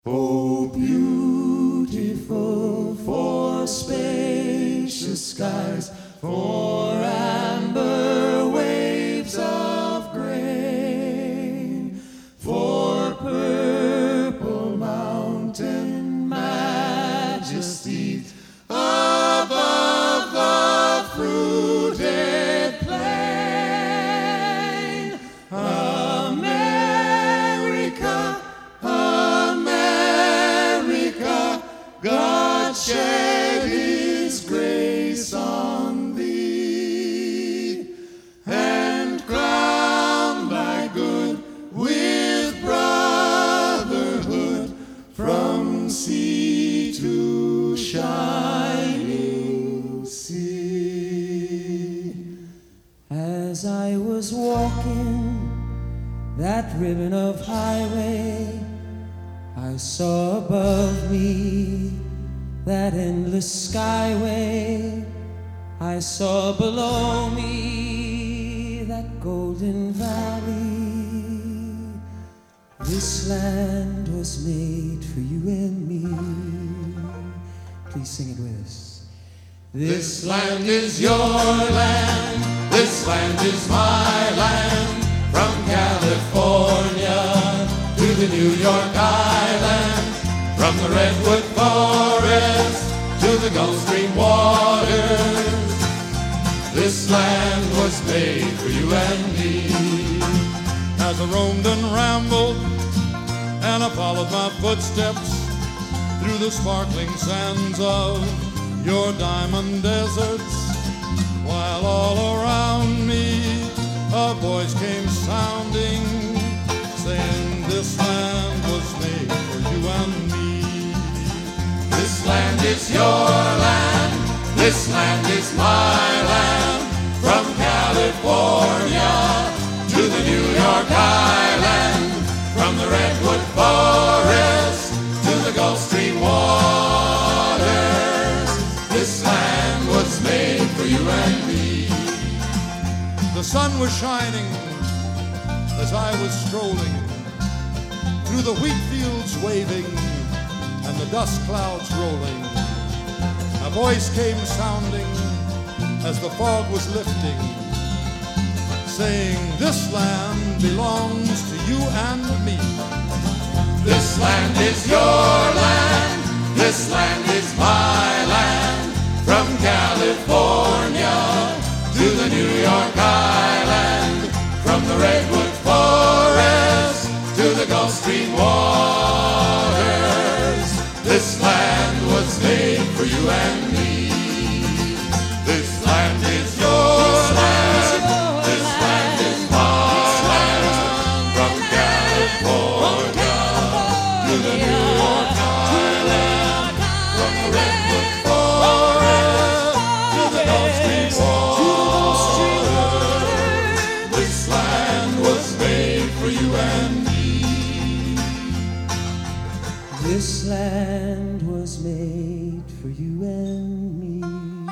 Oh, beautiful for spacious skies, for amber waves of grain, for purple mountain majesties above the fruited plain. America, America, God shed His grace on thee, and crown thy good with brotherhood from sea to shining sea. As I was walking that ribbon of highway, I saw above me that endless skyway. I saw below me that golden valley. This land was made for you and me. Please sing it with us. This land is your land, this land is my land, from California to the New York Island, from the Redwood Forest to the Gulf Stream waters. This land was made for you and me. As I roamed and rambled, and I followed my footsteps through the sparkling sands of your diamond deserts, while all around me a voice came sounding, saying this land was made for you and me. This land is your land, this land is my land, from California to the New York Island, from the Redwood Forest to the Gulf Stream waters. This land was made for you and me. The sun was shining as I was strolling through the wheat fields waving and the dust clouds rolling. A voice came sounding as the fog was lifting, saying, this land belongs to you and me. This land is your land, this land is my land, from California to the New York Island, from the Redwood Forest to the Gulf Stream waters. This land was made for you and me. This land is your land, this land is my land, from California to the New York Island, from the Redwood Forest to the Gulf Stream waters. This land was made for you and me. This land was made for you and me.